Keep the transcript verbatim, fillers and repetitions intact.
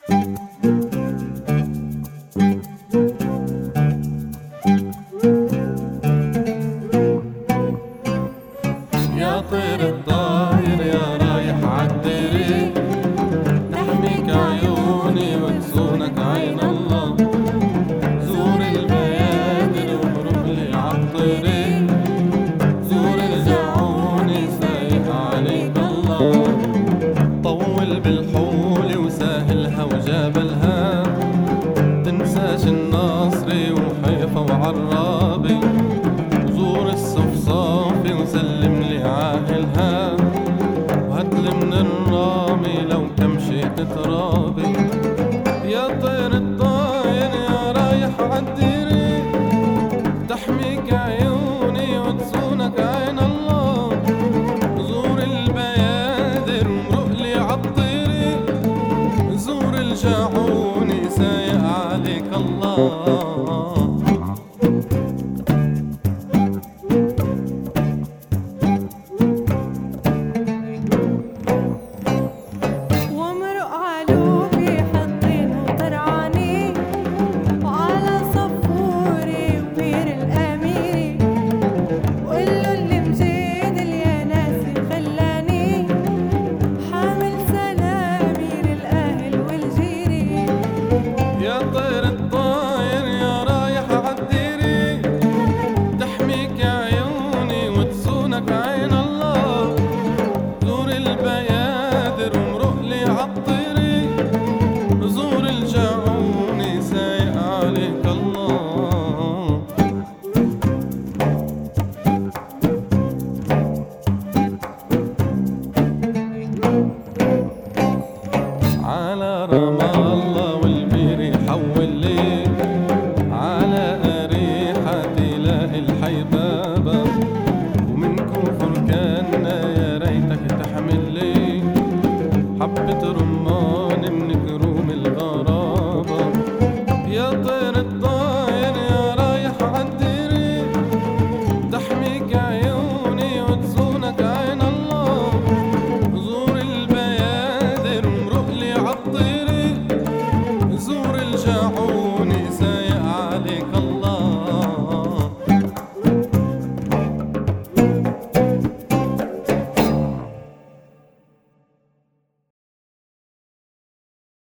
يا طير الطاير يا رايح عالدري، تحميك عيوني وتصونك عين الله. زور البيادر ومرق لي عالطريق، زور الجعوني سايق عليك الله. طول بالحول وساهلها وجابلها، تنساش الناصري وحيفا وعرابي. زور الصفصافي وسلم لي عاهلها، وهاتلي من الرامي لو كمشيت ترابي. يا طير الطاير يا رايح عالدري، تحميك عيوني وتصونك عين الله. زور البيادر ومرق لي عالطريق، زور الجعوني سايق عليك الله. يا طير الطاير يا رايح عالدري، تحميك عيوني وتصونك عين الله. زور البيادر ومرق لي عالطريق، زور الجعوني سايق عليك الله. على رام الله